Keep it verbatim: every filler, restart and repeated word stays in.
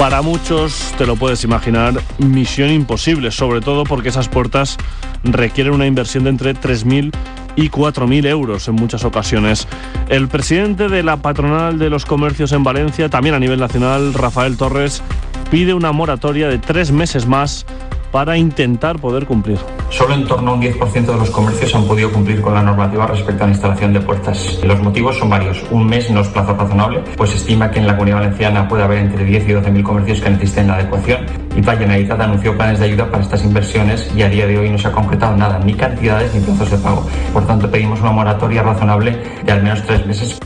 Para muchos, te lo puedes imaginar, misión imposible, sobre todo porque esas puertas requieren una inversión de entre tres mil y cuatro mil euros en muchas ocasiones. El presidente de la patronal de los comercios en Valencia, también a nivel nacional, Rafael Torres, pide una moratoria de tres meses más para intentar poder cumplir. Solo en torno a un diez por ciento de los comercios han podido cumplir con la normativa respecto a la instalación de puertas. Los motivos son varios. Un mes no es plazo razonable, pues se estima que en la Comunidad Valenciana puede haber entre diez y doce mil comercios que necesiten la adecuación. Y la Generalitat anunció planes de ayuda para estas inversiones y a día de hoy no se ha concretado nada, ni cantidades ni plazos de pago. Por tanto, pedimos una moratoria razonable de al menos tres meses.